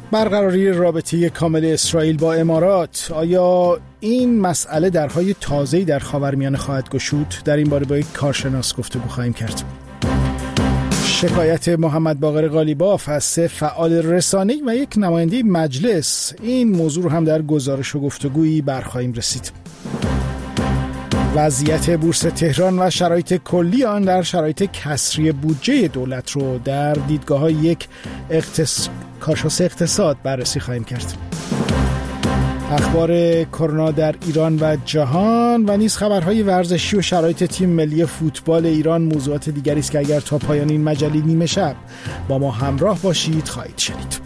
برقراری رابطه کامل اسرائیل با امارات، آیا این مسئله درهای تازه‌ای در خاورمیانه خواهد گشود؟ در این باره با یک کارشناس گفتگو خواهیم کرد. شکایت محمد باقر قالیباف از 3 فعال رسانه‌ای و یک نماینده مجلس، این موضوع رو هم در گزارش و گفتگویی برخواهیم رسید. وضعیت بورس تهران و شرایط کلی آن در شرایط کسری بودجه دولت رو در دیدگاه‌های یک کارشناس اقتصاد بررسی خواهیم کرد. اخبار کرونا در ایران و جهان و نیز خبرهای ورزشی و شرایط تیم ملی فوتبال ایران موضوعات دیگری است که اگر تا پایان این مجله نیمه شب با ما همراه باشید خواهید شنید.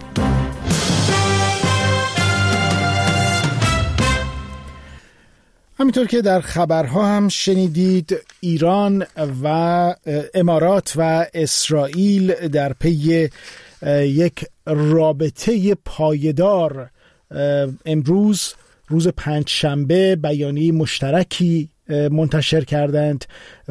همینطور که در خبرها هم شنیدید، ایران و امارات و اسرائیل در پی یک رابطه پایدار امروز روز پنجشنبه بیانیه مشترکی منتشر کردند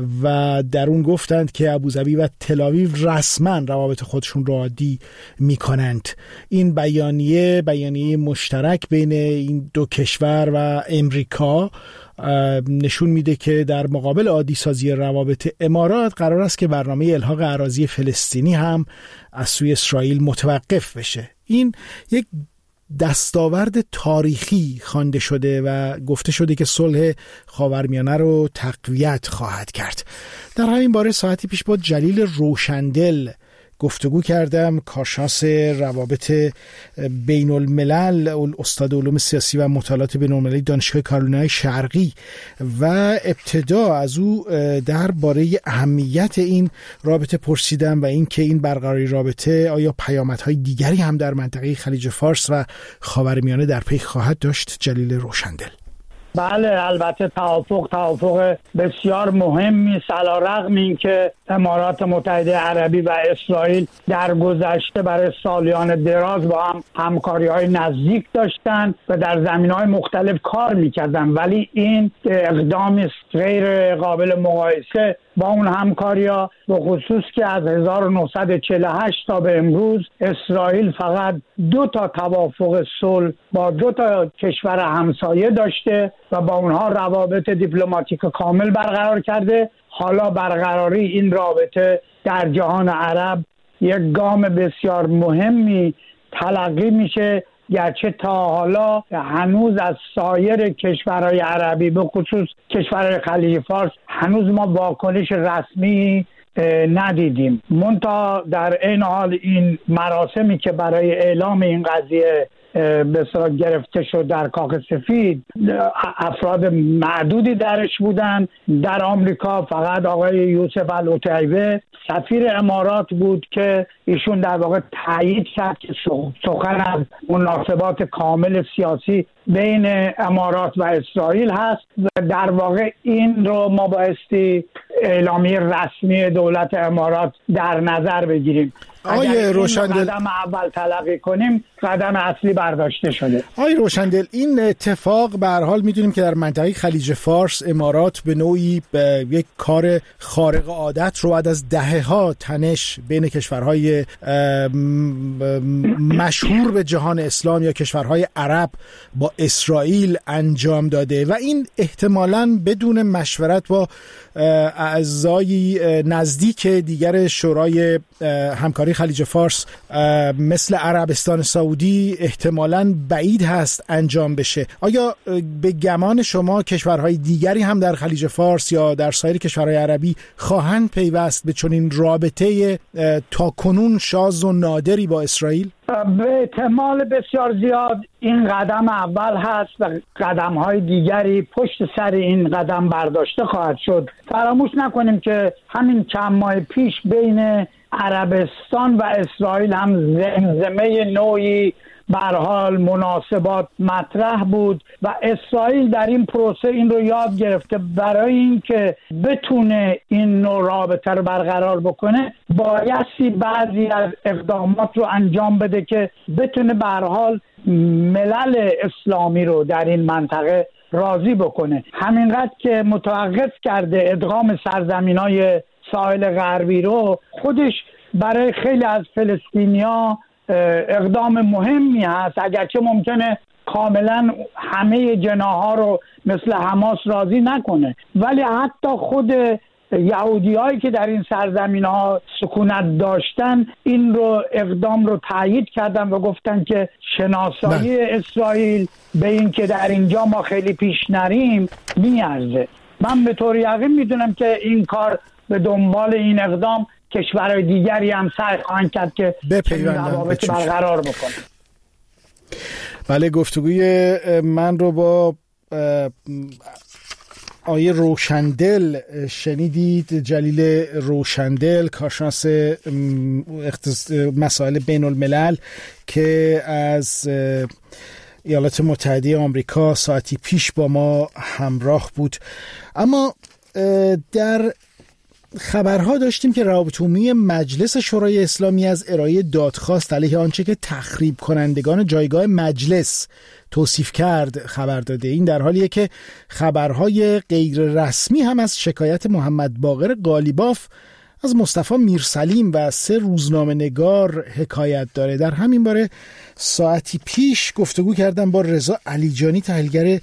و در اون گفتند که ابوظبی و تل‌آویو رسما روابط خودشون را عادی می‌کنند. این بیانیه مشترک بین این دو کشور و امریکا نشون میده که در مقابل عادی سازی روابط امارات قرار است که برنامه الحاق اراضی فلسطینی هم از سوی اسرائیل متوقف بشه. این یک دستاورد تاریخی خوانده شده و گفته شده که صلح خاورمیانه رو تقویت خواهد کرد. در همین باره ساعتی پیش با جلیل روشندل گفتگو کردم، کارشناس روابط بین الملل، استاد علوم سیاسی و مطالعات بین المللی دانشگاه کارولینای شرقی، و ابتدا از او درباره اهمیت این رابطه پرسیدم و اینکه این برقراری رابطه آیا پیامدهای دیگری هم در منطقه خلیج فارس و خاورمیانه در پی خواهد داشت. جلیل روشندل: بله، البته توافق بسیار مهمی است، علی‌رغم اینکه امارات متحده عربی و اسرائیل در گذشته برای سالیان دراز با هم همکاری‌های نزدیک داشتند و در زمینه‌های مختلف کار می‌کردند، ولی این اقدامی غیر قابل مقایسه با اون همکاری‌ها، به خصوص که از 1948 تا به امروز اسرائیل فقط 2 توافق صلح با 2 کشور همسایه داشته و با اونها روابط دیپلماتیک کامل برقرار کرده. حالا برقراری این رابطه در جهان عرب یک گام بسیار مهمی تلقی میشه، گرچه تا حالا هنوز از سایر کشورهای عربی به خصوص کشورهای خلیج فارس هنوز ما واکنش رسمی ندیدیم. منتها در این حال این مراسمی که برای اعلام این قضیه به اصطلاح گرفته شد در کاخ سفید، افراد معدودی درش بودن. در آمریکا فقط آقای یوسف العتیبه سفیر امارات بود که ایشون در واقع تایید کرد که سخن از مناسبات کامل سیاسی بین امارات و اسرائیل هست و در واقع این رو ما بایستی اعلامیه رسمی دولت امارات در نظر بگیریم. آقای روشندل، قدم اول تلقی کنیم، قدم اصلی برداشته شده. آقای روشندل، این اتفاق به هر حال میدونیم که در منطقه خلیج فارس امارات به نوعی به یک کار خارق عادت رو بعد از دهه‌ها تنش بین کشورهای مشهور به جهان اسلام یا کشورهای عرب با اسرائیل انجام داده و این احتمالاً بدون مشورت با اعضای نزدیک دیگر شورای همکاری خلیج فارس مثل عربستان سعودی احتمالاً بعید هست انجام بشه. آیا به گمان شما کشورهای دیگری هم در خلیج فارس یا در سایر کشورهای عربی خواهند پیوست به چنین رابطه تاکنون شاذ و نادری با اسرائیل؟ به احتمال بسیار زیاد این قدم اول هست و قدم‌های دیگری پشت سر این قدم برداشته خواهد شد. فراموش نکنیم که همین چند ماه پیش بین عربستان و اسرائیل هم زمزمه نوعی به هر حال مناسبات مطرح بود و اسرائیل در این پروسه این رو یاد گرفته برای اینکه بتونه این نوع رابطه رو برقرار بکنه بایستی بعضی از اقدامات رو انجام بده که بتونه به هر حال ملل اسلامی رو در این منطقه راضی بکنه. همینقدر که متوقف کرده ادغام سرزمین‌های ساحل غربی رو، خودش برای خیلی از فلسطینی‌ها اقدام مهمی هست، اگرچه ممکنه کاملا همه جناح‌ها رو مثل حماس راضی نکنه، ولی حتی خود یهودیایی که در این سرزمین‌ها سکونت داشتن این رو اقدام رو تایید کردن و گفتن که شناسایی اسرائیل به این که در اینجا ما خیلی پیش نریم میارزه. من به طور یقین میدونم که این کار به دنبال این اقدام کشورهای دیگری هم سعی خواهند کرد که روابط برقرار بکنن. بله، گفتگوی من رو با آیه روشندل شنیدید. جلیل روشندل، کارشناس مسائل بین الملل که از ایالات متحده آمریکا ساعتی پیش با ما همراه بود. اما در خبرها داشتیم که روابط عمومی مجلس شورای اسلامی از ارائه دادخواست علیه آنچه که تخریب کنندگان جایگاه مجلس توصیف کرد خبر داده. این در حالیه که خبرهای غیر رسمی هم از شکایت محمد باقر قالیباف از مصطفی میرسلیم و 3 روزنامه نگار حکایت داره. در همین باره ساعتی پیش گفتگو کردم با رضا علیجانی، تحلیلگر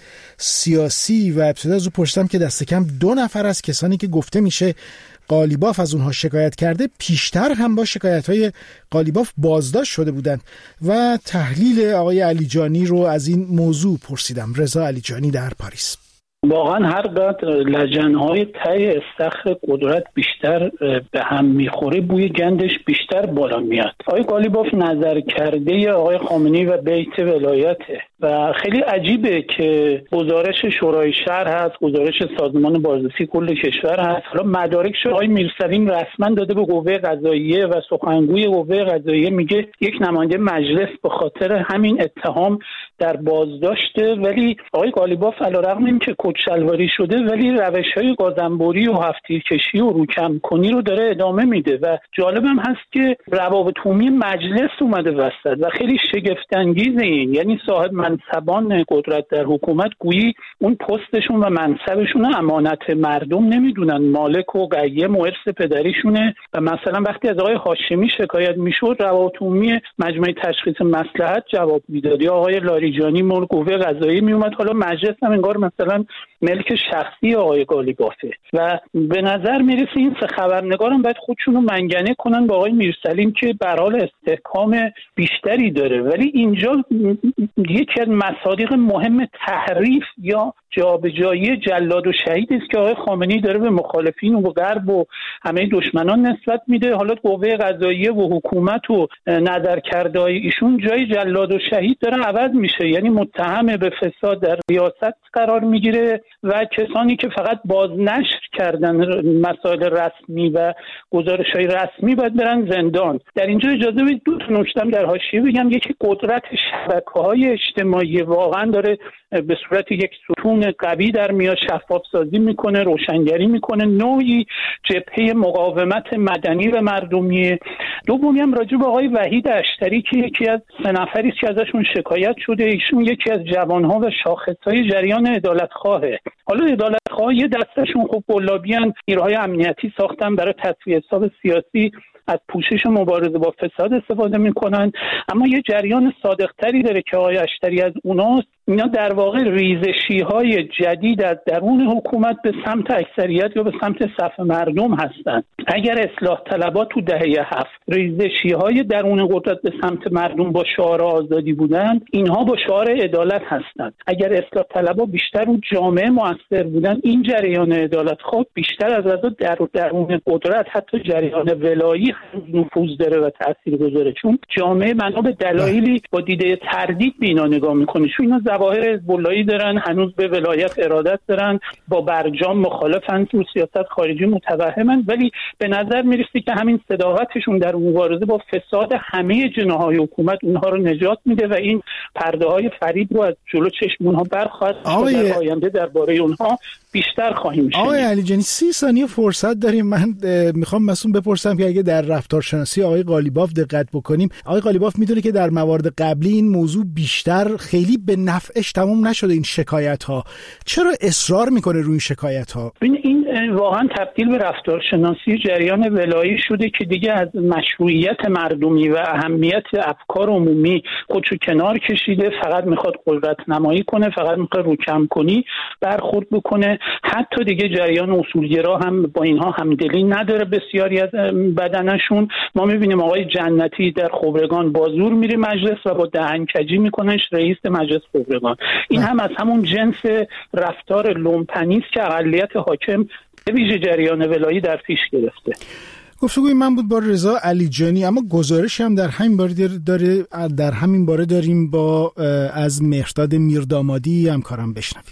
سیاسی، و ابتدا از او پرسیدم که دست کم 2 نفر از کسانی که گفته میشه قالیباف از اونها شکایت کرده پیشتر هم با شکایت‌های قالیباف بازداشت شده بودند و تحلیل آقای علیجانی رو از این موضوع پرسیدم. رضا علیجانی در پاریس. واقعا هر قدر لجن‌های ته استخر قدرت بیشتر به هم میخوره بوی گندش بیشتر بالا میاد. آقای قالیباف نظر کرده آقای خامنه‌ای و بیت ولایته و خیلی عجیبه که گزارش شورای شهر هست، گزارش سازمان بازرسی کل کشور هست، حالا مدارکش آقای میرسلیم رسما داده به قوه قضاییه و سخنگوی قوه قضاییه میگه یک نماینده مجلس به خاطر همین اتهام در بازداشته، ولی آقای قالیباف علیرغم اینکه کچلواری شده ولی روش‌های گازنبوری و هفت‌تیرکشی و روکم کنی رو داره ادامه میده و جالب هم هست که روابط عمومی مجلس اومده وسط و خیلی شگفت انگیزه این، یعنی صاحب منصبان قدرت در حکومت گویی اون پستشون و منصبشون امانت مردم نمیدونن، مالک و قیم و ارث پدریشونه. و مثلا وقتی از آقای هاشمی شکایت میشد روابط عمومی مجمع تشخیص مصلحت جواب میداد یا آقای لاریجانی مول قوه قضاییه میومد، حالا مجلس هم انگار مثلا ملک شخصی آقای قالیبافه و به نظر میرسه این 3 خبرنگارم باید خودشون رو منگنه کنن با آقای میرسلیم که به هر حال استحکام بیشتری داره، ولی اینجا یکی از مصادیق مهم تحریف یا جابجایی جلاد و شهید است که آقای خامنه‌ای داره به مخالفین و غرب و همه دشمنان نسبت میده. حالا قوه قضاییه و حکومت و نظرکردهای ایشون جای جلاد و شهید داره عوض میشه، یعنی متهم به فساد در ریاست قرار میگیره و کسانی که فقط بازنشر کردن مسائل رسمی و گزارش‌های رسمی باید برن زندان. در اینجا اجازه بدید 2 نکته در حاشیه بگم. یکی قدرت شبکه‌های اجتماعی واقعا داره به صورت یک ستون قوی در میاد، شفاف سازی میکنه، روشنگری میکنه، نوعی جبهه مقاومت مدنی و مردمی. دومی هم راجع به آقای وحید اشتری که یکی از 3 نفری که ازشون شکایت شده، ایشون یکی از جوانها و شاخصهای جریان عدالتخواهه. حالا عدالتخواه یه دستشون خب قلابیان، نیروهای امنیتی ساختن برای تصفیه حساب سیاسی، از پوشش مبارزه با فساد استفاده میکنن، اما یه جریان صادقتری داره که آقای اشتری از اوناست. اینا در واقع ریزشی‌های جدید از درون حکومت به سمت اکثریت یا به سمت صف مردم هستند. اگر اصلاح طلبات تو دهه 7 ریزشی‌های درون قدرت به سمت مردم با شعار آزادی بودند، اینها با شعار عدالت هستند. اگر اصلاح طلبها بیشتر رو جامعه مؤثر بودند، این جریان عدالت‌خواه بیشتر از درون قدرت حتی جریان ولایی نفوذ داره و تاثیرگذاره، چون جامعه بنا به دلایلی با دیده تردید به اینا نگاه میکنه. چون اینا ظواهر حزب‌اللهی دارن، هنوز به ولایت ارادت دارن، با برجام مخالفن، تو سیاست خارجی متوهمن، ولی به نظر میرسه که همین صداقتشون در مبارزه با فساد همه جناح‌های حکومت اونها رو نجات میده و این پرده‌های فریب رو از جلو چشم اونها برخواهد و در آینده درباره اونها بیشتر خواهیم شنید. آقای علیجانی 30 ثانیه فرصت داریم. من میخوام مسئول بپرسم که اگه در در رفتارشناسی آقای قالیباف دقت بکنیم، آقای قالیباف میدونه که در موارد قبلی این موضوع بیشتر خیلی به نفعش تموم نشده این شکایت ها. چرا اصرار میکنه روی این شکایت ها؟ این واقعا تبدیل به رفتارشناسی جریان ولایی شده که دیگه از مشروعیت مردمی و اهمیت افکار عمومی خودشو کنار کشیده، فقط میخواد قدرت نمایی کنه، فقط میخواد روکم کنی برخورد بکنه. حتی دیگه جریان اصولگرا هم با اینها همدلی نداره بسیاری از بدنشون. ما میبینیم آقای جنتی در خبرگان با زور میره مجلس و با دهنکجی میکنش رئیس مجلس خبرگان. این هم از همون جنس رفتار لومپنی است که اقلیت حاکم به ویژه جریان ولایی در پیش گرفته. گفتگوی من بود با رضا علیجانی. اما گزارشی هم در همین باره داریم با از مهرداد میردامادی همکارم بشنویم.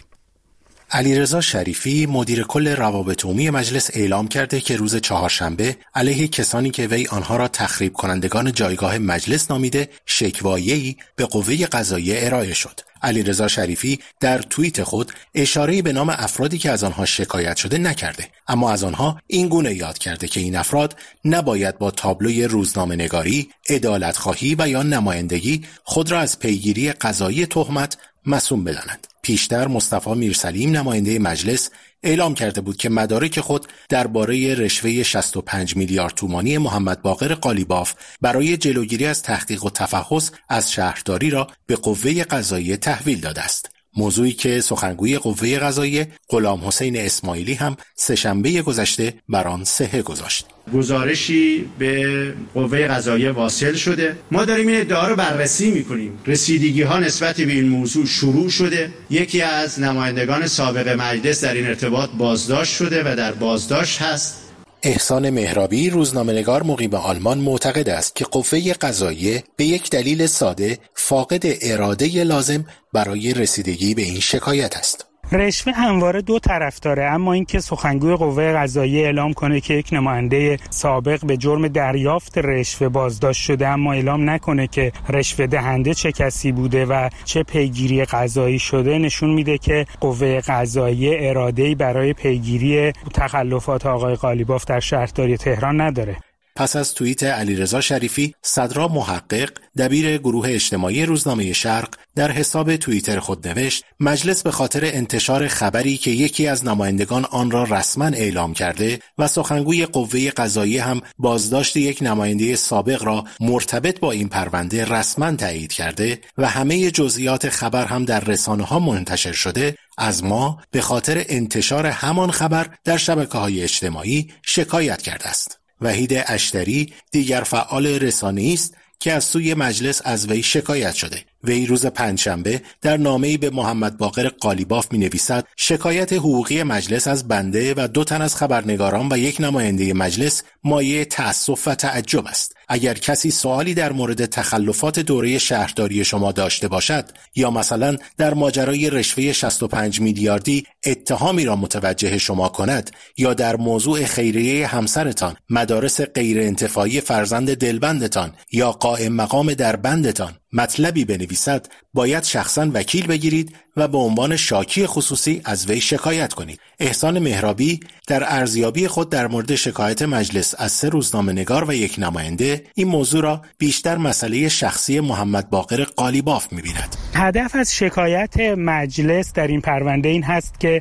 علیرضا شریفی مدیر کل روابط عمومی مجلس اعلام کرده که روز چهارشنبه علیه کسانی که وی آنها را تخریب کنندگان جایگاه مجلس نامیده شکوایه‌ای به قوه قضاییه ارائه شد. علیرضا شریفی در توییت خود اشاره‌ای به نام افرادی که از آنها شکایت شده نکرده، اما از آنها این گونه یاد کرده که این افراد نباید با تابلوی روزنامه‌نگاری، عدالت‌خواهی و یا نمایندگی خود را از پیگیری قضایی تهمت معصوم بدانند. پیشتر مصطفی میرسلیم نماینده مجلس اعلام کرده بود که مدارک خود درباره رشوه 65 میلیارد تومانی محمد باقر قالیباف برای جلوگیری از تحقیق و تفحص از شهرداری را به قوه قضاییه تحویل داده است. موضوعی که سخنگوی قوه قضاییه غلام حسین اسماعیلی هم سه‌شنبه گذشته بر آن صحه گذاشت. گزارشی به قوه قضاییه واصل شده. ما داریم این ادعا رو بررسی می‌کنیم. رسیدگی ها نسبت به این موضوع شروع شده. یکی از نمایندگان سابق مجلس در این ارتباط بازداشت شده و در بازداشت هست. احسان مهرابی روزنامه‌نگار مقیم آلمان معتقد است که قوه قضاییه به یک دلیل ساده فاقد اراده لازم برای رسیدگی به این شکایت است. رشوه همواره دو طرف داره، اما اینکه سخنگوی قوه قضاییه اعلام کنه که یک نماینده سابق به جرم دریافت رشوه بازداشت شده اما اعلام نکنه که رشوه دهنده چه کسی بوده و چه پیگیری قضایی شده، نشون میده که قوه قضاییه اراده‌ای برای پیگیری تخلفات آقای قالیباف در شهرداری تهران نداره. پس از توییت علیرضا شریفی، صدرا محقق دبیر گروه اجتماعی روزنامه شرق در حساب توییتر خود نوشت: مجلس به خاطر انتشار خبری که یکی از نمایندگان آن را رسما اعلام کرده و سخنگوی قوه قضاییه هم بازداشت یک نماینده سابق را مرتبط با این پرونده رسما تایید کرده و همه جزئیات خبر هم در رسانه‌ها منتشر شده، از ما به خاطر انتشار همان خبر در شبکه‌های اجتماعی شکایت کرده است. وحید اشتری دیگر فعال رسانه‌ای است که از سوی مجلس از وی شکایت شده. وی روز پنجشنبه در نامه‌ای به محمد باقر قالیباف می‌نویسد: شکایت حقوقی مجلس از بنده و 2 تن از خبرنگاران و یک نماینده مجلس مایه تأسف و تعجب است. اگر کسی سوالی در مورد تخلفات دوره شهرداری شما داشته باشد یا مثلا در ماجرای رشوه 65 میلیاردی اتهامی را متوجه شما کند یا در موضوع خیریه همسرتان، مدارس غیر انتفاعی فرزند دلبندتان یا قائم مقام در بندتان مطلبی بنویسد، باید شخصاً وکیل بگیرید و به عنوان شاکی خصوصی از وی شکایت کنید. احسان مهرابی در ارزیابی خود در مورد شکایت مجلس از 3 روزنامه‌نگار و یک نماینده این موضوع را بیشتر مسئله شخصی محمد باقر قالیباف می‌بیند. هدف از شکایت مجلس در این پرونده این هست که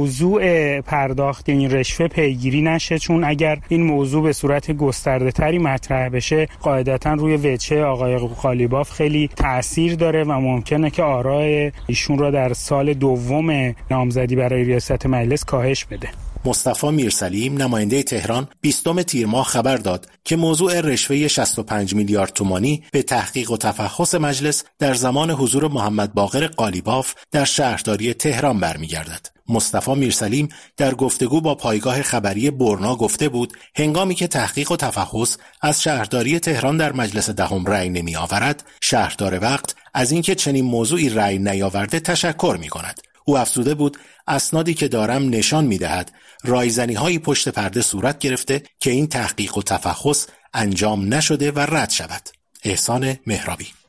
موضوع پرداخت این رشوه پیگیری نشه، چون اگر این موضوع به صورت گسترده‌تری مطرح بشه قاعدتاً روی وجه آقای قالیباف خیلی تأثیر داره و ممکنه که آرای ایشون را در سال دوم نامزدی برای ریاست مجلس کاهش بده. مصطفی میرسلیم نماینده تهران 20 تیر ماه خبر داد که موضوع رشوه 65 میلیارد تومانی به تحقیق و تفحص مجلس در زمان حضور محمد باقر قالیباف در شهرداری تهران برمیگردد. مصطفی میرسلیم در گفتگو با پایگاه خبری برنا گفته بود هنگامی که تحقیق و تفحص از شهرداری تهران در مجلس دهم رأی نمی آورد، شهردار وقت از اینکه چنین موضوعی رأی نیاورده تشکر می کند. او افزوده بود اسنادی که دارم نشان می دهد رایزنی‌هایی پشت پرده صورت گرفته که این تحقیق و تفحص انجام نشده و رد شود. احسان مهرابی.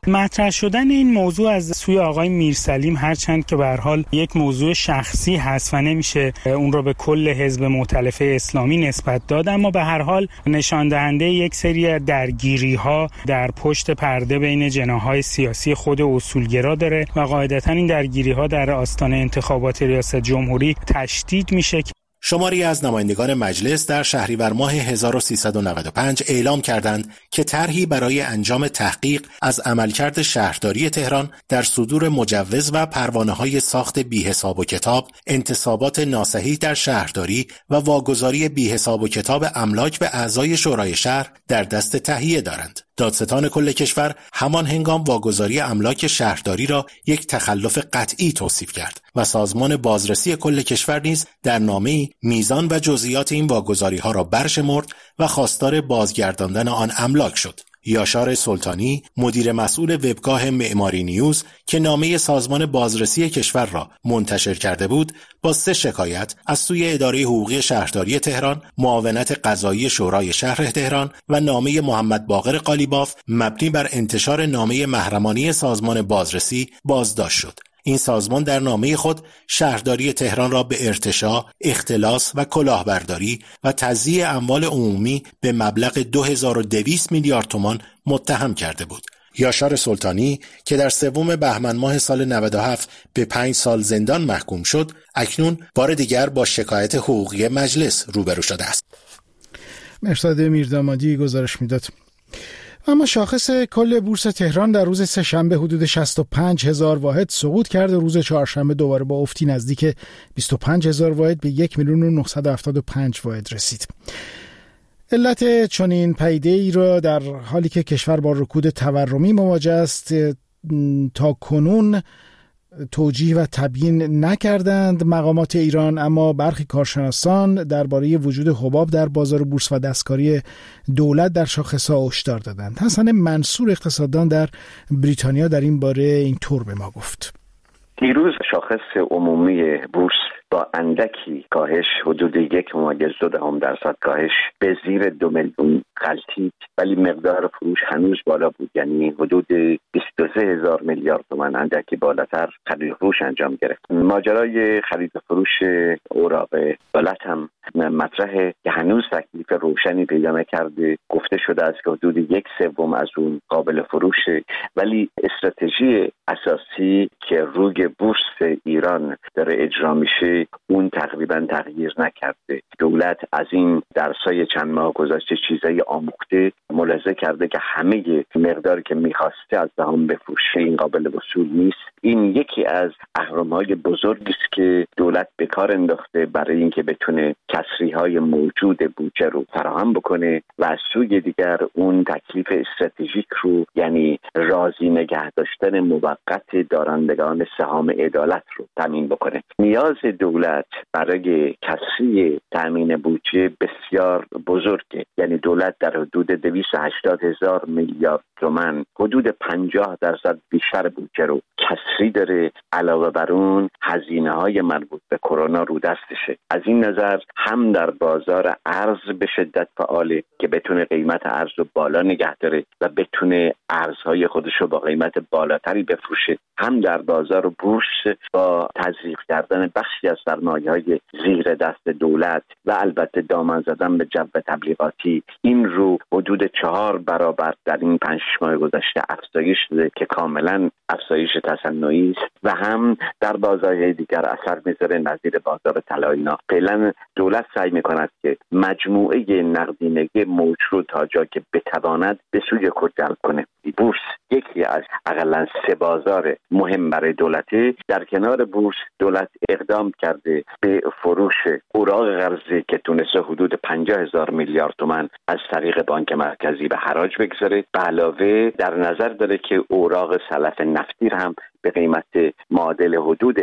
مطرح شدن این موضوع از سوی آقای میرسلیم هرچند که به هر حال یک موضوع شخصی هست و نمیشه اون رو به کل حزب مؤتلفه اسلامی نسبت داد، اما به هر حال نشان دهنده یک سری درگیری‌ها در پشت پرده بین جناح‌های سیاسی خود اصولگرا داره و قاعدتاً این درگیری‌ها در آستانه انتخابات ریاست جمهوری تشدید میشه. شماری از نمایندگان مجلس در شهریور ماه 1395 اعلام کردند که طرحی برای انجام تحقیق از عملکرد شهرداری تهران در صدور مجوز و پروانه‌های ساخت بی‌حساب و کتاب، انتصابات ناصحیح در شهرداری و واگذاری بی‌حساب و کتاب املاک به اعضای شورای شهر در دست تهیه دارند. دادستان کل کشور همان هنگام واگذاری املاک شهرداری را یک تخلف قطعی توصیف کرد و سازمان بازرسی کل کشور نیز در نامه‌ای میزان و جزئیات این واگذاری‌ها را برشمرد و خواستار بازگرداندن آن املاک شد. یاشار سلطانی، مدیر مسئول وبگاه معماری نیوز که نامه سازمان بازرسی کشور را منتشر کرده بود، با 3 شکایت از سوی اداره حقوقی شهرداری تهران، معاونت قضایی شورای شهر تهران و نامه محمد باقر قالیباف مبنی بر انتشار نامه محرمانه سازمان بازرسی بازداشت شد. این سازمان در نامه خود شهرداری تهران را به ارتشاء، اختلاس و کلاهبرداری و تضییع اموال عمومی به مبلغ 2200 میلیارد تومان متهم کرده بود. یاشار سلطانی که در 3 بهمن ماه سال 97 به 5 سال زندان محکوم شد، اکنون بار دیگر با شکایت حقوقی مجلس روبرو شده است. مرصاد میردامادی گزارش میداد. اما شاخص کل بورس تهران در روز سه‌شنبه حدود 65,000 واحد سقوط کرد و روز چهارشنبه دوباره با افتی نزدیک 25,000 واحد به 1,975,000 واحد رسید. علت چنین پدیده‌ای را در حالی که کشور با رکود تورمی مواجه است تا کنون توجیه و تبیین نکردند مقامات ایران، اما برخی کارشناسان درباره وجود حباب در بازار بورس و دستکاری دولت در شاخص‌ها هشدار دادند. حسن منصور اقتصاددان در بریتانیا در این باره اینطور به ما گفت: دیروز شاخص عمومی بورس با اندکی کاهش حدود 1.2% کاهش به زیر 2 میلیون غلطید، ولی مقدار فروش هنوز بالا بود، یعنی حدود 23,000 میلیارد تومان اندکی بالاتر خرید فروش انجام گرفت. ماجرای خرید فروش اوراق دولت هم مطرحه که هنوز تکلیف روشنی پیدا نکرده. گفته شده است که حدود 1/3 از اون قابل فروشه، ولی استراتژی اساسی که روی بورس ایران داره اجرا میشه اون تقریبا تغییر نکرده. دولت از این درسای چند ماه گذشته چیزایی آموخته، ملاحظه کرده که همه مقداری که میخواسته از سهام بفروشه این قابل وصول نیست. این یکی از اهرم‌های بزرگی است که دولت به کار انداخته برای اینکه بتونه کسری‌های موجود بودجه رو فراهم بکنه و از سوی دیگر اون تکلیف استراتژیک رو، یعنی راضی نگه داشتن موقت دارندگان سهام عدالت رو تامین بکنه. نیاز دولت برای کسری تامین بودجه بسیار بزرگه، یعنی دولت در حدود 280,000 میلیارد تومان، حدود 50% بیشتر بودجه رو کسری داره. علاوه بر اون هزینه‌های مربوط به کرونا رو دستشه. از این نظر هم در بازار ارز به شدت فعاله که بتونه قیمت ارز رو بالا نگه داره و بتونه ارزهای خودش رو با قیمت بالاتری بفروشه، هم در بازار بورس با تزریق کردن بخشی از سرمایه‌های زیر دست دولت و البته دامن زدن به جو تبلیغاتی این رو حدود 4 برابر در این 5 ماه گذشته افزایش داده که کاملا افزایش تصنعی است و هم در بازارهای دیگر اثر میذاره، نظیر بازار طلا. اینا فعلا دولت سعی میکند که مجموعه نقدینگی موج رو تا جا که بتواند به سوی خود جلب کنه. بورس یکی از حداقل 3 بازار مهم برای دولته. در کنار بورس دولت اقدام کرده به فروش اوراق قرضه که تونسته حدود 50,000 میلیارد تومان از طریق بانک مرکزی به حراج بگذاره. به علاوه در نظر داره که اوراق سلف نفتی هم به قیمت معادل حدود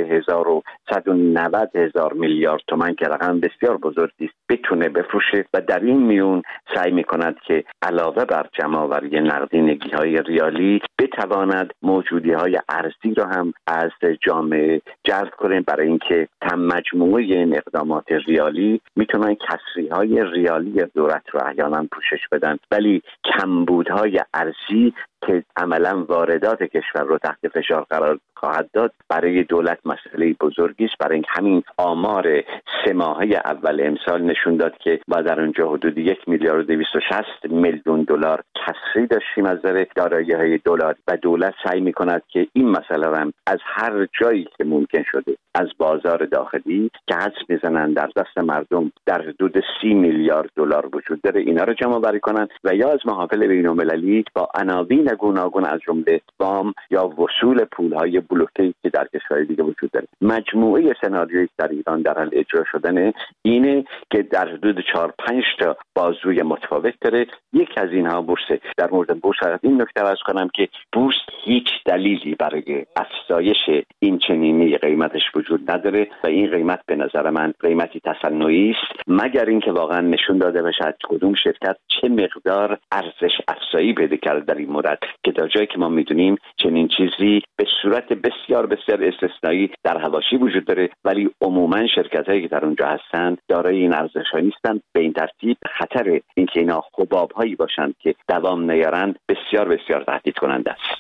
1,190,000 میلیارد تومان که رقم بسیار بزرگی است بتونه بفروشه و در این میون سعی میکند که علاوه بر جمع‌آوری نقدینگی‌های ریالی بتواند موجودی‌های ارزی را هم از جامعه جلب کنه، برای اینکه تم مجموعه این اقدامات ریالی میتونن کسری‌های ریالی دولت رو احیانا پوشش بدن، ولی کمبودهای ارزی که عملا واردات کشور رو تحت فشار قرار خواهد داد برای دولت مسئله بزرگی است. برای همین آمار 3 ماهه اول امسال نشون داد که ما در اونجا حدود 1,260,000,000 دلار کسری داشتیم از نظر دارایی‌های دلار و دولت سعی می‌کند که این مسئله را از هر جایی که ممکن شده از بازار داخلی که حدس می‌زنن در دست مردم در حدود 30 میلیارد دلار وجود داره اینا رو جمع آوری کنن و یا از محافل بین‌المللی با عناوین گوناگون از جمله وام یا وصول پول‌های بلوکه‌ای که در کشورهای دیگه وجود داره. مجموعه سناریویی در ایران در حال اجرا شدن اینه که در حدود 4-5 تا بازوی متفاوت داره. یک از اینها بورس. در مورد بورس این نکته عرض کنم که بورس هیچ دلیلی برای افزایش این چنینی قیمتش وجود نداره و این قیمت به نظر من قیمتی تصنعی است، مگر اینکه واقعا نشون داده بشه کدوم شرکت چه مقدار ارزش افزایی پیدا کرده در این مورد، که تا جایی که ما میدونیم چنین چیزی به صورت بسیار بسیار استثنایی در حواشی وجود داره، ولی عموما شرکتایی که در اونجا هستند دارای این ارزش‌ها نیستند. به این ترتیب خطر اینکه اینا حباب‌هایی باشند که دوام نیارند بسیار بسیار تهدید کننده است.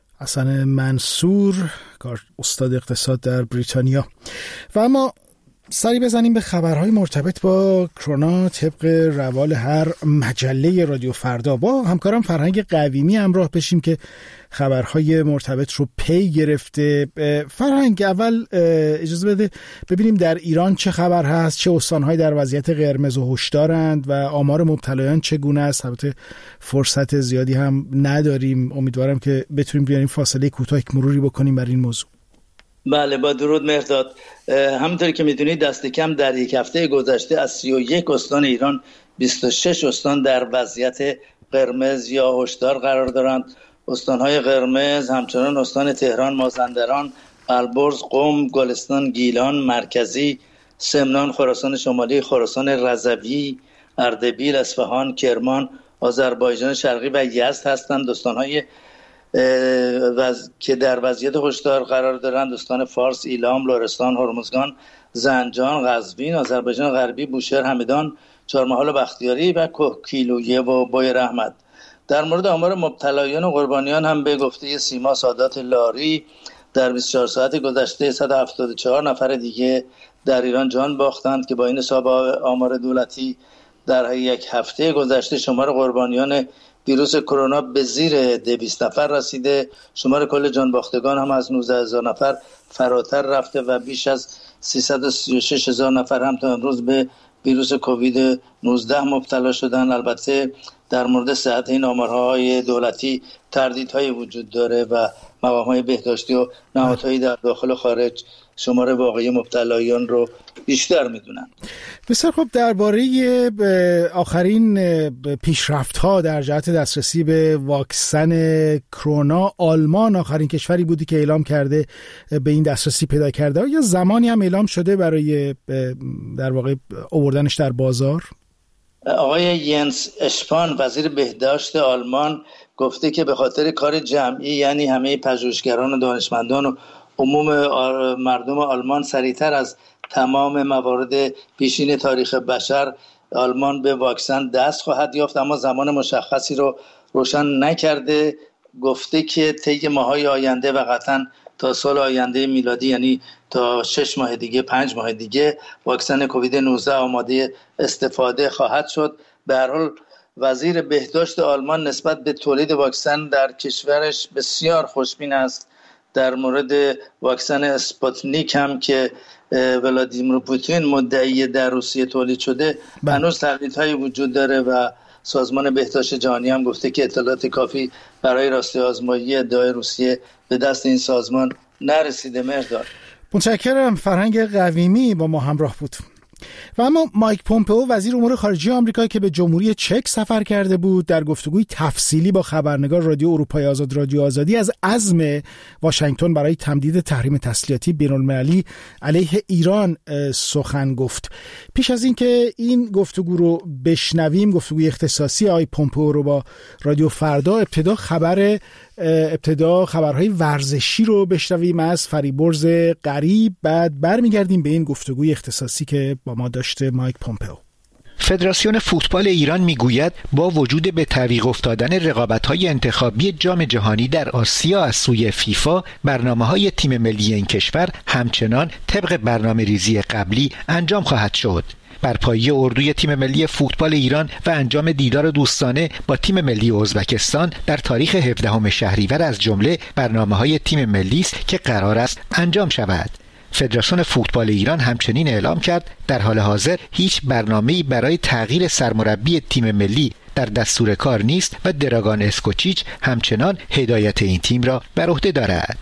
حسن منصور، استاد اقتصاد در بریتانیا. و اما سری بزنیم به خبرهای مرتبط با کرونا طبق روال هر مجله رادیو فردا. با همکارم فرهنگ قویمی همراه بشیم که خبرهای مرتبط رو پی گرفته. فرهنگ، اول اجازه بده ببینیم در ایران چه خبر هست، چه استان‌هایی در وضعیت قرمز و هشدارند و آمار مبتلایان چگونه است. البته فرصت زیادی هم نداریم، امیدوارم که بتونیم بیاریم فاصله کوتاه مروری بکنیم بر این موضوع. بله، با درود مهرداد. همونطوری که میدونید دست کم در یک هفته گذشته از 31 استان ایران 26 استان در وضعیت قرمز یا هشدار قرار دارند. استان‌های قرمز همچنان استان تهران، مازندران، البرز، قم، گلستان، گیلان، مرکزی، سمنان، خراسان شمالی، خراسان رضوی، اردبیل، اصفهان، کرمان، آذربایجان شرقی و یزد هستند. استان‌های که در وضعیت هشدار قرار دارند استان فارس، ایلام، لرستان، هرمزگان، زنجان، قزوین، آذربایجان غربی، بوشهر، همدان، چهارمحال و بختیاری و کیلویه و بوی رحمت. در مورد آمار مبتلایان و قربانیان هم به گفته سیما سادات لاری در 24 ساعت گذشته 174 نفر دیگه در ایران جان باختند که با این حساب آمار دولتی در یک هفته گذشته شمار قربانیان ویروس کرونا به زیر 200 نفر رسیده. شمار کل جان باختگان هم از 19,000 نفر فراتر رفته و بیش از 336,000 نفر هم تا امروز به ویروس کووید 19 مبتلا شدن. البته در مورد صحت این آمارهای دولتی تردیدهای وجود داره و مقام‌های بهداشتی و نهادهایی در داخل و خارج شمار واقعی مبتلایان رو بیشتر میدونن. بسیار خوب. درباره آخرین پیشرفت‌ها در جهت دسترسی به واکسن کرونا، آلمان آخرین کشوری بودی که اعلام کرده به این دسترسی پیدا کرده. یا زمانی هم اعلام شده برای در واقع آوردنش در بازار؟ آقای ینس اشپان وزیر بهداشت آلمان گفته که به خاطر کار جمعی، یعنی همه پژوهشگران و دانشمندان و عموم مردم آلمان سریعتر از تمام موارد پیشین تاریخ بشر، آلمان به واکسن دست خواهد یافت، اما زمان مشخصی رو روشن نکرده. گفته که طی ماه‌های آینده و قطعاً تا سال آینده میلادی، یعنی تا 6 ماه دیگه، 5 ماه دیگه، واکسن کووید 19 آماده استفاده خواهد شد. به هر حال وزیر بهداشت آلمان نسبت به تولید واکسن در کشورش بسیار خوشبین است. در مورد واکسن اسپوتنیک هم که ولادیمیر پوتین مدعی در روسیه تولید شده هنوز تردیدهای وجود داره و سازمان بهداشت جهانی هم گفته که اطلاعات کافی برای راستی آزمایی ادعای روسیه به دست این سازمان نرسیده. مهرداد، متشکرم. فرهنگ قویمی با ما همراه بود. و اما مایک پومپئو وزیر امور خارجه آمریکا که به جمهوری چک سفر کرده بود، در گفتگوی تفصیلی با خبرنگار رادیو اروپای آزاد رادیو آزادی از عزم واشنگتن برای تمدید تحریم تسلیحاتی بین‌المللی علیه ایران سخن گفت. پیش از اینکه این گفتگو رو بشنویم، گفتگوی اختصاصی آقای پومپئو رو با رادیو فردا، ابتدا خبرهای ورزشی رو بشنویم از فریبرز غریب، بعد برمیگردیم به این گفتگوی اختصاصی که با ما داشته مایک پومپئو. فدراسیون فوتبال ایران میگوید با وجود به تعویق افتادن رقابت‌های انتخابی جام جهانی در آسیا از سوی فیفا، برنامه‌های تیم ملی این کشور همچنان طبق برنامه‌ریزی قبلی انجام خواهد شد. بر پایه اردوی تیم ملی فوتبال ایران و انجام دیدار دوستانه با تیم ملی ازبکستان در تاریخ 17 شهریور از جمله برنامه‌های تیم ملی است که قرار است انجام شود. فدراسیون فوتبال ایران همچنین اعلام کرد در حال حاضر هیچ برنامه‌ای برای تغییر سرمربی تیم ملی در دستور کار نیست و دراگان اسکوچیچ همچنان هدایت این تیم را بر عهده دارد.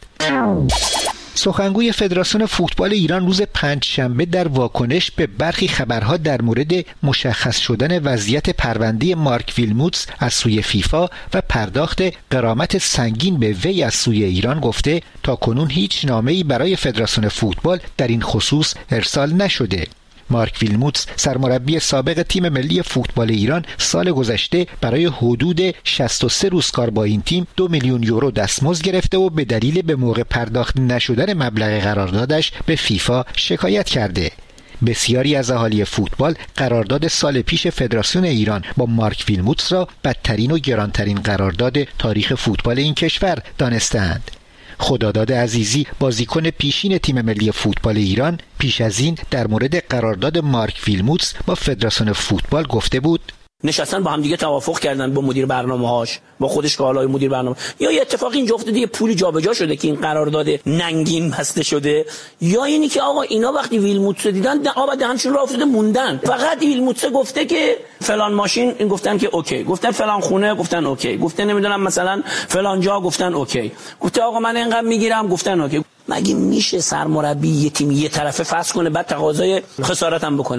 سخنگوی فدراسیون فوتبال ایران روز پنجشنبه در واکنش به برخی خبرها در مورد مشخص شدن وضعیت پرونده مارک ویلموتس از سوی فیفا و پرداخت غرامت سنگین به وی از سوی ایران گفته تاکنون هیچ نامه‌ای برای فدراسیون فوتبال در این خصوص ارسال نشده. مارک ویلموتس سرمربی سابق تیم ملی فوتبال ایران سال گذشته برای حدود 63 روز کار با این تیم 2 میلیون یورو دستمزد گرفته و به دلیل به موقع پرداخت نشدن مبلغ قراردادش به فیفا شکایت کرده. بسیاری از اهالی فوتبال قرارداد سال پیش فدراسیون ایران با مارک ویلموتس را بدترین و گرانترین قرارداد تاریخ فوتبال این کشور دانستند. خداداد عزیزی بازیکن پیشین تیم ملی فوتبال ایران پیش از این در مورد قرارداد مارک ویلموتس با فدراسیون فوتبال گفته بود نشستن با هم دیگه توافق کردن با مدیر برنامه‌هاش، با خودش که حالا مدیر برنامه، یا یه اتفاقی اینجا افتاده یه پولی جابجا شده که این قرارداد ننگین بسته شده، یا اینی که آقا اینا وقتی ویلموتس دیدن آب دهنشون رو افتاده موندن. فقط ویلموتس گفته که فلان ماشین، این گفتن که اوکی، گفتن فلان خونه، گفتن اوکی، گفتن نمیدونم مثلا فلان جا، گفتن اوکی، گفته آقا من اینقدر میگیرم، گفتن اوکی. مگه میشه سرمربی یه تیم یه طرفه فسخ کنه بعد تقاضای خسارت هم بکنه؟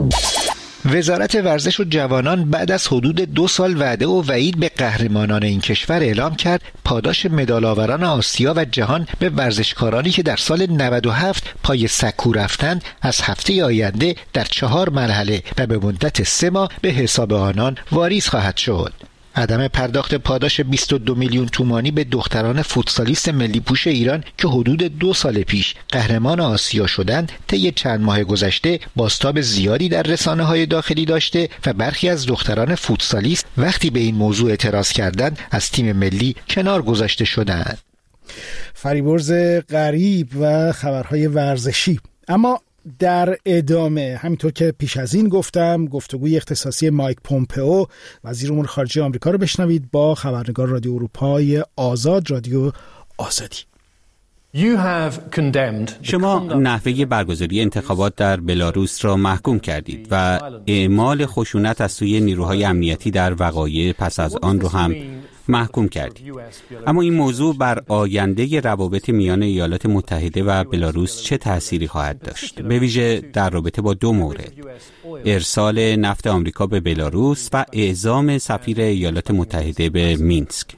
وزارت ورزش و جوانان بعد از حدود 2 سال وعده و وعید به قهرمانان این کشور اعلام کرد پاداش مدال‌آوران آسیا و جهان به ورزشکارانی که در سال 97 پای سکو رفتند از هفته آینده در 4 مرحله و به مدت 3 ماه به حساب آنان واریز خواهد شد. عدم پرداخت پاداش 22 میلیون تومانی به دختران فوتسالیست ملی پوش ایران که حدود 2 سال پیش قهرمان آسیا شدند طی چند ماه گذشته بازتاب زیادی در رسانه‌های داخلی داشته و برخی از دختران فوتسالیست وقتی به این موضوع اعتراض کردند از تیم ملی کنار گذاشته شدند. فریبرز غریب و خبرهای ورزشی. اما در ادامه همینطور که پیش از این گفتم گفتگوی اختصاصی مایک پومپئو وزیر امور خارجه آمریکا رو بشنوید با خبرنگار رادیو اروپای آزاد رادیو آزادی. شما نحوه برگزاری انتخابات در بلاروس را محکوم کردید و اعمال خشونت از سوی نیروهای امنیتی در وقایع پس از آن رو هم محکوم کردید. اما این موضوع بر آینده روابط میان ایالات متحده و بلاروس چه تأثیری خواهد داشت؟ به ویژه در رابطه با 2 مورد: ارسال نفت آمریکا به بلاروس و اعزام سفیر ایالات متحده به مینسک.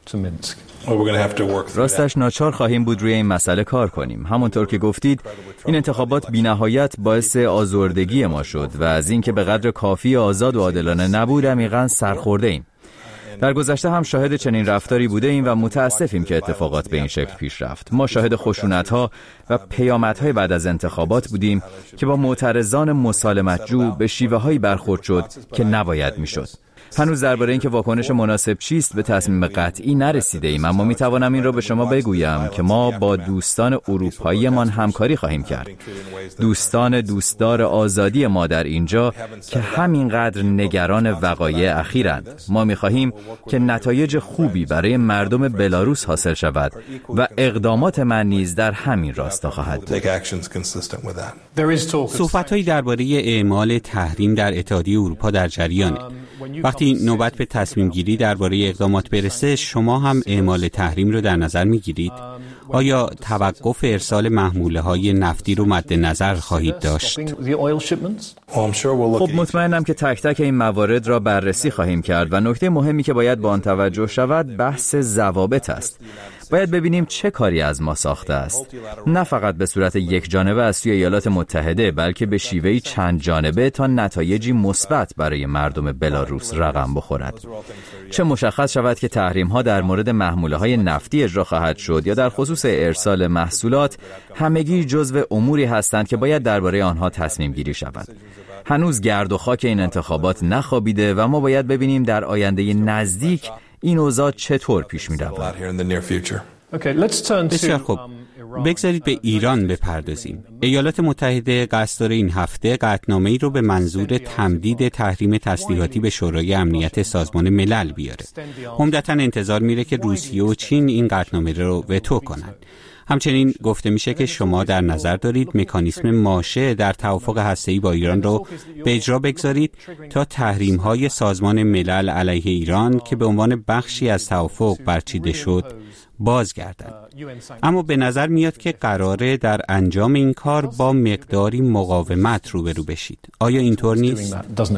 راستش ناچار خواهیم بود روی این مسئله کار کنیم. همونطور که گفتید این انتخابات بی‌نهایت باعث آزردگی ما شد و از اینکه به قدر کافی آزاد و عادلانه نبود عمیقاً سرخورده ایم. در گذشته هم شاهد چنین رفتاری بوده ایم و متاسفیم که اتفاقات به این شکل پیش رفت. ما شاهد خشونت‌ها و پیامدهای بعد از انتخابات بودیم که با معترضان مسالمت‌جو به شیوه‌هایی برخورد شد که نباید می‌شد. هنوز درباره اینکه واکنش مناسب چیست به تصمیم قطعی نرسیده ایم، اما میتوانم این را به شما بگویم که ما با دوستان اروپایی من همکاری خواهیم کرد. دوستان دوستدار آزادی ما در اینجا که همینقدر نگران وقایع اخیرند. ما میخواهیم که نتایج خوبی برای مردم بلاروس حاصل شود و اقدامات من نیز در همین راستا خواهد بود. صحبت‌هایی درباره اعمال تحریم در اتحادیه اروپا در جریانه. وقتی نوبت به تصمیم گیری درباره اقدامات برسه، شما هم اعمال تحریم رو در نظر می‌گیرید؟ آیا توقف ارسال محموله‌های نفتی رو مد نظر خواهید داشت؟ خب مطمئنم که تک تک این موارد را بررسی خواهیم کرد و نکته مهمی که باید به آن توجه شود بحث ضوابط است. باید ببینیم چه کاری از ما ساخته است، نه فقط به صورت یک جانبه از سوی ایالات متحده، بلکه به شیوهی چند جانبه تا نتایجی مثبت برای مردم بلاروس رقم بخورد. چه مشخص شود که تحریم‌ها در مورد محموله‌های نفتی اجرا خواهد شد یا در خصوص ارسال محصولات، همگی جزو اموری هستند که باید درباره آنها تصمیم گیری شود. هنوز گرد و خاک این انتخابات نخوابیده و ما باید ببینیم در آینده نزدیک این اوضاع چطور پیش می‌رود. بسیار خوب. بگذارید به ایران بپردازیم. ایالات متحده قصد داره این هفته قطعنامه‌ای رو به منظور تمدید تحریم تسلیحاتی به شورای امنیت سازمان ملل بیاره. عمدتاً انتظار میره که روسیه و چین این قطعنامه رو وتو کنند. همچنین گفته میشه که شما در نظر دارید مکانیسم ماشه در توافق هسته‌ای با ایران رو به اجرا بگذارید تا تحریم‌های سازمان ملل علیه ایران که به عنوان بخشی از توافق برچیده شد بازگردند. اما به نظر میاد که قراره در انجام این کار با مقداری مقاومت روبرو بشید. آیا اینطور نیست؟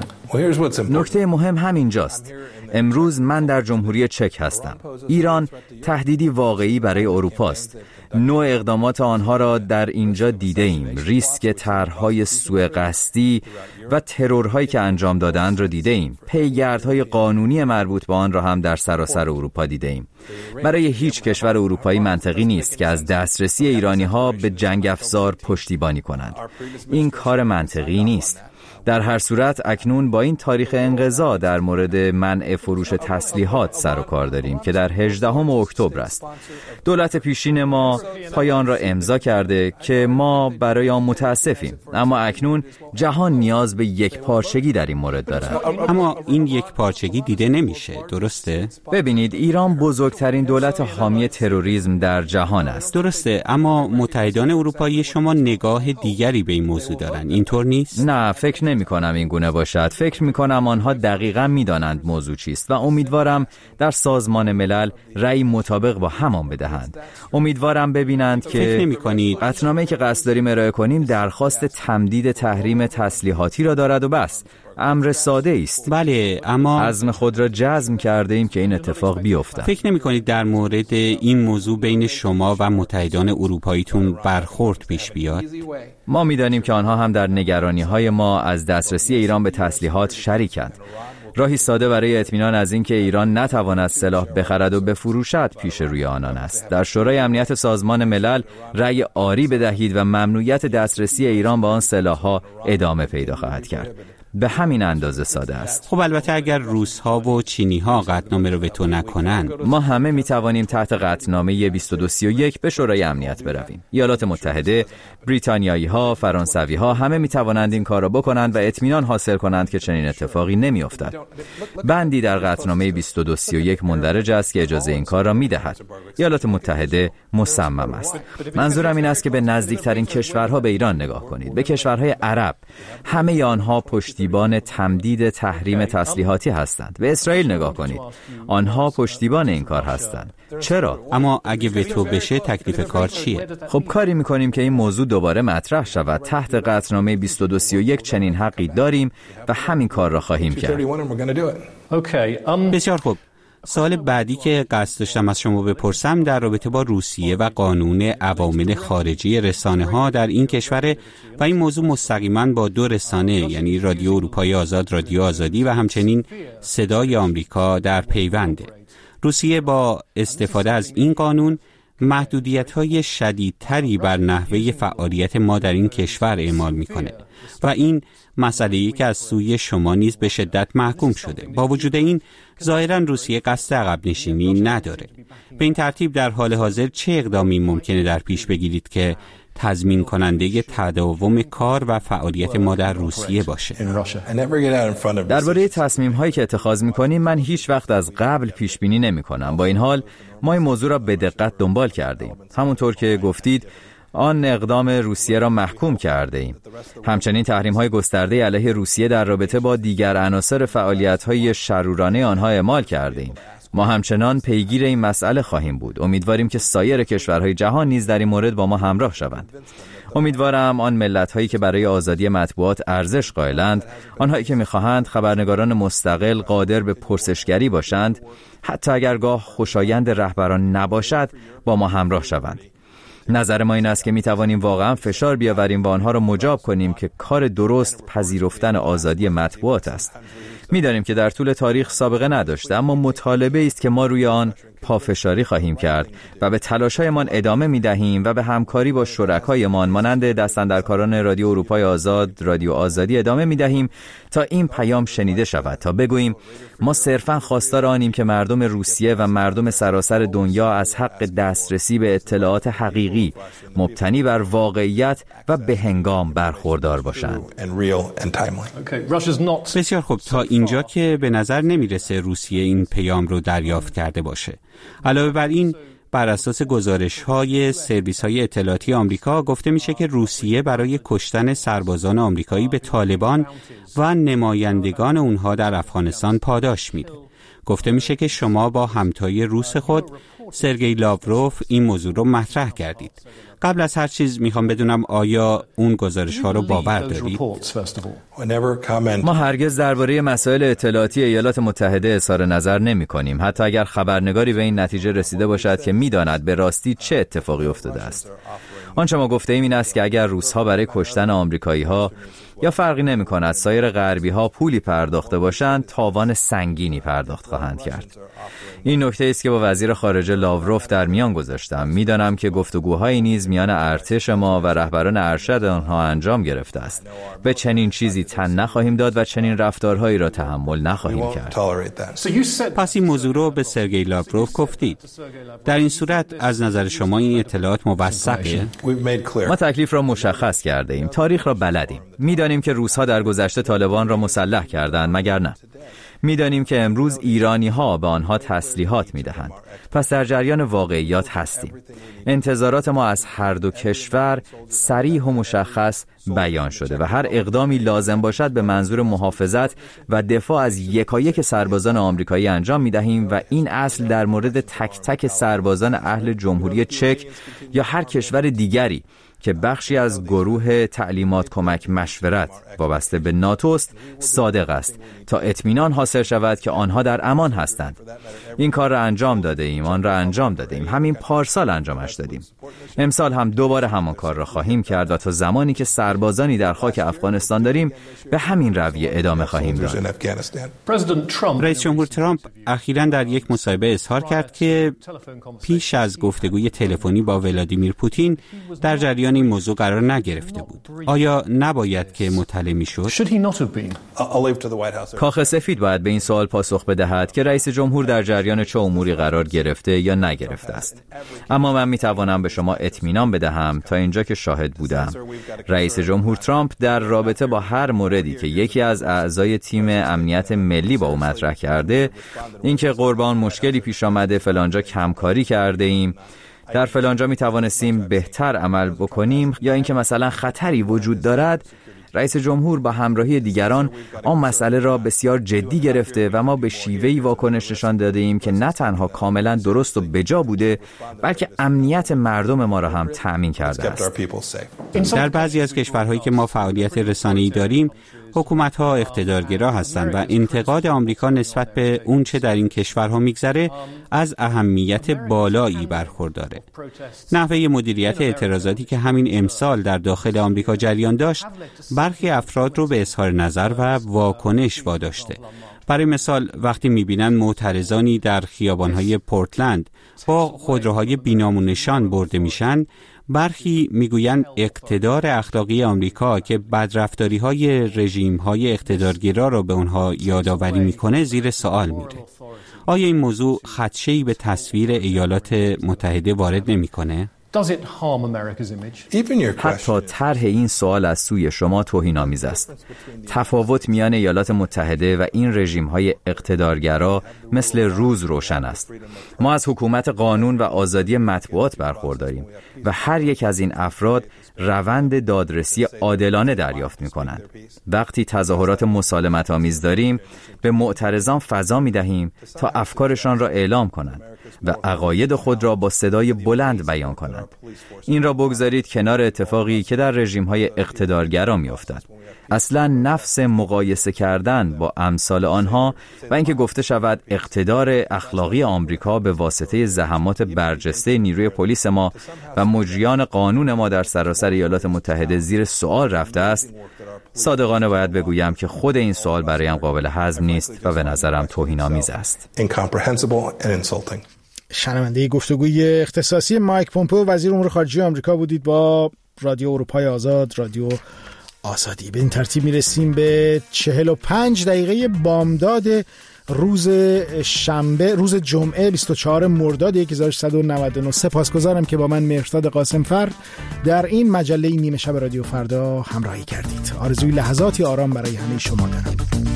نکته مهم همینجاست. امروز من در جمهوری چک هستم. ایران تهدیدی واقعی برای اروپا است. نوع اقدامات آنها را در اینجا دیده ایم. ریسک طرح‌های سوء قصدی و ترورهایی که انجام دادند را دیده ایم. پیگردهای قانونی مربوط به آن را هم در سراسر اروپا دیده ایم. برای هیچ کشور اروپایی منطقی نیست که از دسترسی ایرانی‌ها به جنگ افزار پشتیبانی کنند. این کار منطقی نیست. در هر صورت اکنون با این تاریخ انقضا در مورد منع فروش تسلیحات سر و کار داریم که در 18 اکتبر است. دولت پیشین ما پایان را امضا کرده که ما برای آن متاسفیم، اما اکنون جهان نیاز به یک پارچگی در این مورد دارد. اما این یک پارچگی دیده نمیشه، درسته؟ ببینید، ایران بزرگترین دولت حامی تروریسم در جهان است. درسته، اما متحدان اروپایی شما نگاه دیگری به این موضوع دارن، اینطور نیست؟ نه، فکر نمی کنم این گونه باشد. فکر می کنم آنها دقیقاً می دانند موضوع چیست و امیدوارم در سازمان ملل رأی مطابق با همان بدهند. امیدوارم ببینند که فکر نمی کنید قطعنامه‌ای که قصد داریم ارائه کنیم درخواست تمدید تحریم تسلیحاتی را دارد و بس. امر ساده است. بله، اما عزم خود را جزم کرده ایم که این اتفاق بیفتد. فکر نمی کنید در مورد این موضوع بین شما و متحدان اروپاییتون برخورد پیش بیاد؟ ما می‌دانیم که آنها هم در نگرانی‌های ما از دسترسی ایران به تسلیحات شریکند. راهی ساده برای اطمینان از اینکه ایران نتواند سلاح بخرد و بفروشد پیش روی آنان است. در شورای امنیت سازمان ملل رأی آری بدهید و ممنوعیت دسترسی ایران به آن سلاح‌ها ادامه پیدا خواهد کرد. به همین اندازه ساده است. خب البته اگر روس‌ها و چینی‌ها قطعنامه رو وتو نکنن، ما همه می‌توانیم تحت قطعنامه 2231 به شورای امنیت برویم. ایالات متحده، بریتانیایی‌ها، فرانسوی‌ها همه می‌توانند این کار را بکنند و اطمینان حاصل کنند که چنین اتفاقی نمی‌افتد. بندی در قطعنامه 2231 مندرج است که اجازه این کار را می‌دهد. ایالات متحده مصمم است. منظورم این است که به نزدیکترین کشورها به ایران نگاه کنید. به کشورهای عرب، همه آنها پشتیبان تمدید تحریم تسلیحاتی هستند. به اسرائیل نگاه کنید. آنها پشتیبان این کار هستند. چرا؟ اما اگه وتو بشه تکلیف کار چیه؟ خب کاری می‌کنیم که این موضوع دوباره مطرح شود. تحت قطعنامه 2231 چنین حقی داریم و همین کار را خواهیم کرد. بسیار خوب. سوال بعدی که قصد داشتم از شما بپرسم در رابطه با روسیه و قانون عوامل خارجی رسانه‌ها در این کشور و این موضوع مستقیما با دو رسانه، یعنی رادیو اروپای آزاد، رادیو آزادی و همچنین صدای آمریکا در پیونده. روسیه با استفاده از این قانون محدودیت‌های شدیدتری بر نحوه فعالیت ما در این کشور اعمال می‌کنه و این مسئله‌ای که از سوی شما نیز به شدت محکوم شده. با وجود این ظاهراً روسیه قصد عقب نشینی نداره. به این ترتیب در حال حاضر چه اقدامی ممکنه در پیش بگیرید که تضمین کننده تداوم کار و فعالیت ما در روسیه باشه. درباره تصمیم‌هایی که اتخاذ می‌کنیم من هیچ وقت از قبل پیش بینی نمی‌کنم. با این حال ما این موضوع را به دقت دنبال کردیم. همونطور که گفتید آن اقدام روسیه را محکوم کرده ایم. همچنین تحریم‌های گسترده علیه روسیه در رابطه با دیگر عناصر فعالیت‌های شرورانه آنها اعمال کرده ایم. ما همچنان پیگیر این مسئله خواهیم بود. امیدواریم که سایر کشورهای جهان نیز در این مورد با ما همراه شوند. امیدوارم آن ملت‌هایی که برای آزادی مطبوعات ارزش قائلند، آنهایی که می‌خواهند خبرنگاران مستقل قادر به پرسشگری باشند، حتی اگر گاه خوشایند رهبران نباشد، با ما همراه شوند. نظر ما این است که می‌توانیم واقعا فشار بیاوریم و آنها را مجاب کنیم که کار درست پذیرفتن آزادی مطبوعات است. می‌دانیم که در طول تاریخ سابقه نداشته، اما مطالبه است که ما روی آن پافشاری خواهیم کرد و به تلاش‌هایمان ادامه می‌دهیم و به همکاری با شرکایمان مانند دستاندرکاران رادیو اروپای آزاد، رادیو آزادی ادامه می‌دهیم تا این پیام شنیده شود، تا بگوییم ما صرفاً خواستار آنیم که مردم روسیه و مردم سراسر دنیا از حق دسترسی به اطلاعات حقیقی مبتنی بر واقعیت و به هنگام برخوردار باشند. بسیار خوب، تا اینجا که به نظر نمیرسه روسیه این پیام رو دریافت کرده باشه. علاوه بر این، بر اساس گزارش‌های سرویس‌های اطلاعاتی آمریکا گفته میشه که روسیه برای کشتن سربازان آمریکایی به طالبان و نمایندگان اونها در افغانستان پاداش میده. گفته میشه که شما با همتای روس خود سرگئی لاوروف این موضوع رو مطرح کردید. قبل از هر چیز میخوام بدونم آیا اون گزارش‌ها رو باور دارید؟ ما هرگز درباره مسائل اطلاعاتی ایالات متحده اظهار نظر نمی‌کنیم، حتی اگر خبرنگاری به این نتیجه رسیده باشد که می‌داند به راستی چه اتفاقی افتاده است. آنچه ما گفته‌ایم این است که اگر روس‌ها برای کشتن آمریکایی‌ها یا فرقی نمی‌کند سایر غربی‌ها پولی پرداخته باشند، تاوان سنگینی پرداخت خواهند کرد. این نکته است که با وزیر خارجه لاوروف در میان گذاشتم. می‌دانم که گفتگوهایی نیز میان ارتش ما و رهبران ارشد آنها انجام گرفته است. به چنین چیزی تن نخواهیم داد و چنین رفتارهایی را تحمل نخواهیم کرد. پس این موضوع رو به سرگئی لاوروف گفتید. در این صورت از نظر شما این اطلاعات موثقه؟ ما تکلیف را مشخص کرده ایم. تاریخ را بلدیم. می‌دانیم که روس‌ها در گذشته طالبان را مسلح کردند، مگر نه؟ می‌دانیم که امروز ایرانی‌ها به آنها تسلیحات می‌دهند. پس در جریان واقعیات هستیم. انتظارات ما از هر دو کشور صریح و مشخص بیان شده و هر اقدامی لازم باشد به منظور محافظت و دفاع از یکایک سربازان آمریکایی انجام می‌دهیم و این اصل در مورد تک تک سربازان اهل جمهوری چک یا هر کشور دیگری که بخشی از گروه تعلیمات کمک مشورت وابسته به ناتو است صادق است تا اطمینان حاصل شود که آنها در امان هستند. این کار را انجام داده ایم، آن را انجام داده ایم. همین پارسال انجامش دادیم. امسال هم دوباره همان کار را خواهیم کرد و تا زمانی که سربازانی در خاک افغانستان داریم به همین رویه ادامه خواهیم داد. رئیس جمهور ترامپ اخیراً در یک مصاحبه اظهار کرد که پیش از گفتگوی تلفنی با ولادیمیر پوتین در جریان این موضوع قرار نگرفته بود. آیا نباید که مطلع می‌شد؟ کاخ سفید باید به این سوال پاسخ بدهد که رئیس جمهور در جریان چه اموری قرار گرفته یا نگرفته است. اما من میتوانم به شما اطمینان بدهم تا اینجا که شاهد بودم، رئیس جمهور ترامپ در رابطه با هر موردی که یکی از اعضای تیم امنیت ملی با او مطرح کرده، اینکه قربان مشکلی پیش آمده، فلانجا کمکاری کرده ایم، در فلانجا می توانستیم بهتر عمل بکنیم، یا اینکه مثلا خطری وجود دارد، رئیس جمهور با همراهی دیگران آن مسئله را بسیار جدی گرفته و ما به شیوهی واکنش نشان داده ایم که نه تنها کاملا درست و بجا بوده، بلکه امنیت مردم ما را هم تأمین کرده است. در بعضی از کشورهایی که ما فعالیت رسانه‌ای داریم، حکومت‌ها اقتدارگرا هستند و انتقاد آمریکا نسبت به اون چه در این کشورها میگذره از اهمیت بالایی برخورداره. نحوه مدیریت اعتراضاتی که همین امسال در داخل آمریکا جریان داشت، برخی افراد رو به اظهار نظر و واکنش واداشته. برای مثال وقتی می‌بینن معترضانی در خیابان‌های پورتلند با خودروهای بینامونشان برده میشن، برخی میگویند اقتدار اخلاقی آمریکا که بدرفتاری‌های رژیم‌های اقتدارگرا را به اونها یادآوری میکنه زیر سوال میره. آیا این موضوع خدشه‌ای به تصویر ایالات متحده وارد نمیکنه؟ حتی طرح این سوال از سوی شما توهین‌آمیز است. تفاوت میان ایالات متحده و این رژیم‌های اقتدارگرا مثل روز روشن است. ما از حکومت قانون و آزادی مطبوعات برخورداریم و هر یک از این افراد روند دادرسی عادلانه دریافت می‌کنند. وقتی تظاهرات مسالمت‌آمیز داریم، به معترضان فضا می‌دهیم تا افکارشان را اعلام کنند و عقاید خود را با صدای بلند بیان کنند. این را بگذارید کنار اتفاقی که در رژیم‌های اقتدارگرا می‌افتد. اصلا نفس مقایسه کردن با امثال آنها و اینکه گفته شود اقتدار اخلاقی آمریکا به واسطه زحمات برجسته نیروی پلیس ما و مجریان قانون ما در سراسر ایالات متحده زیر سوال رفته است، صادقانه باید بگویم که خود این سوال برایم قابل هضم نیست و به نظرم توهین‌آمیز است. شنونده گفتگوی اختصاصی مایک پومپئو وزیر امور خارجه آمریکا بودید با رادیو اروپای آزاد، رادیو آزادی. به این ترتیب میرسیم به 45 دقیقه بامداد روز شنبه، روز جمعه 24 مرداد 1399. سپاسگزارم که با من مهرداد قاسمفر در این مجله نیمه شب رادیو فردا همراهی کردید. آرزوی لحظاتی آرام برای همه شما دارم.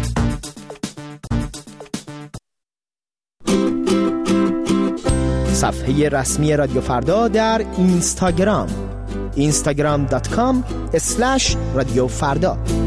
صفحه رسمی رادیو فردا در اینستاگرام instagram.com/رادیو فردا